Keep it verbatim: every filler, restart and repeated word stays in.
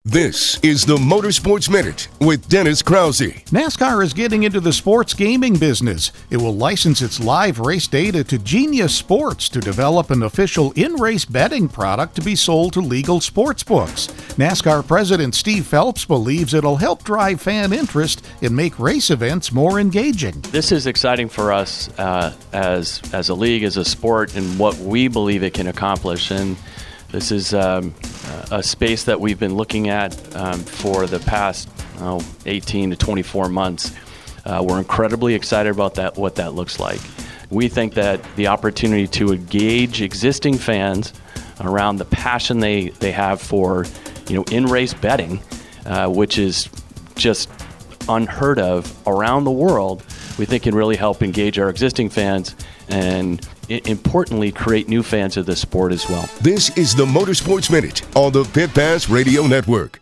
This is the Motorsports Minute with Dennis Krause. NASCAR is getting into the sports gaming business. It will license its live race data to Genius Sports to develop an official in-race betting product to be sold to legal sports books. NASCAR President Steve Phelps believes it'll help drive fan interest and make race events more engaging. This is exciting for us uh, as as a league, as a sport, and what we believe it can accomplish. And this is um, a space that we've been looking at um, for the past oh, eighteen to twenty-four months. Uh, we're incredibly excited about that, what that looks like. We think that the opportunity to engage existing fans around the passion they, they have for, you know, in-race betting, uh, which is just unheard of around the world, we think can really help engage our existing fans and importantly, create new fans of the sport as well. This is the Motorsports Minute on the Pit Pass Radio Network.